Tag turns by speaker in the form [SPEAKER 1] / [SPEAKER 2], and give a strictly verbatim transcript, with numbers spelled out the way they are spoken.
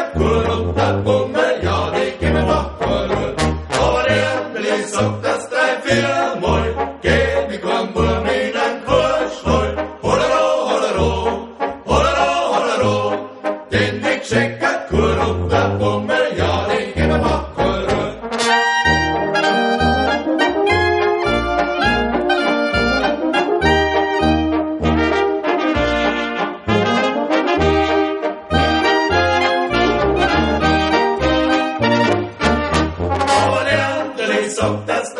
[SPEAKER 1] korrupta bommel, ja, de kommer bakåt. Og det endelig sagt at streifir moi, get mi kvam på min en kvørsløy. Hollero, hollero, hollero, hollero. Den dik sjekka korrupta bommel, ja, de kommer bakåt. That's